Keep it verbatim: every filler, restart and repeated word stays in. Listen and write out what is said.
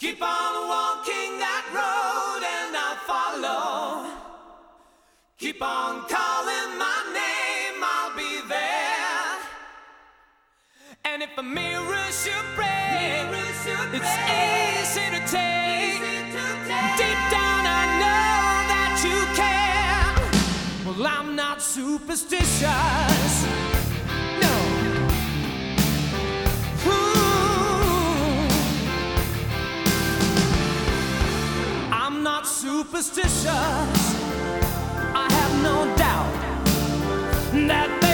Keep on walking that road and I'll follow. Keep on calling my name, I'll be there. And if a mirror should break, mirror should it's break. Easy to take. Easy to take. Deep down I know that you care. Well, I'm not superstitious. No. Not superstitious. I have no doubt that